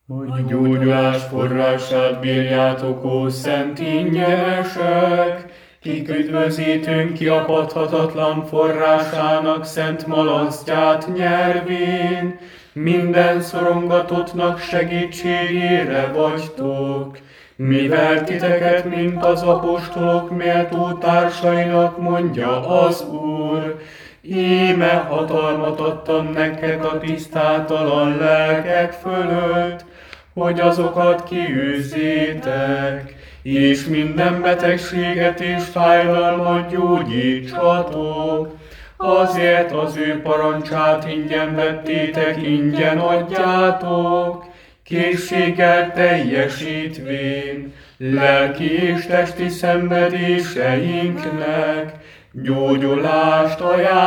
A gyógyulás forrását bírjátok, ó szent ingyenesek, kik üdvözítünk kiapadhatatlan forrásának szent malasztját nyervén, minden szorongatottnak segítségére vagytok, mivel titeket, mint az apostolok méltó társainak mondja az Úr, íme hatalmat adtam nektek a tisztátalan lelkek fölött, hogy azokat kiűzzétek, és minden betegséget és fájdalmat gyógyítsatok. Azért az ő parancsát ingyen vettétek, ingyen adjátok, készséggel teljesítvén, lelki és testi szenvedéseinknek gyógyulást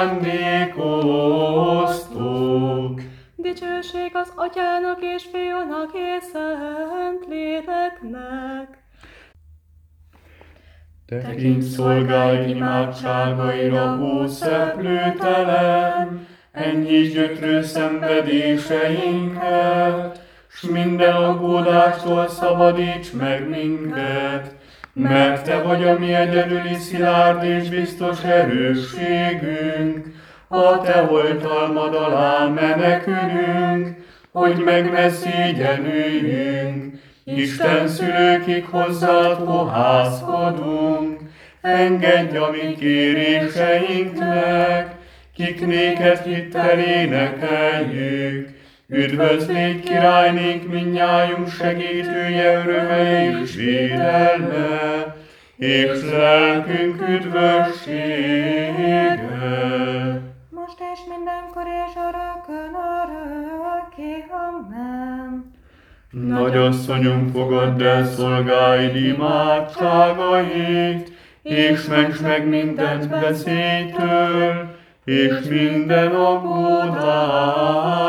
ajándékoztok. Dicsőség az Atyának és Fiúnak és Szentléleknek. Tekints szolgáid imádságaira, ó szeplőtelen, enyhíts gyötrő szenvedéseinket, s minden aggódástól szabadíts meg minket, mert Te vagy a mi egyedüli szilárd és biztos erősségünk, a Te oltalmad alá menekülünk, hogy meg ne szégyenüljünk. Isten szülőkig hozzád fohászkodunk, engedj a mi kéréseinknek, kik néked hittel énekeljük. Üdvözl légy királynénk, mindnyájunk segítője, öröme és védelme, és lelkünk üdvössége. Most és mindenkor és örökön örökké. Amen. Nagyasszonyunk, fogadd el szolgáid imádságait, és ments meg mindent veszélytől, és minden aggódástól.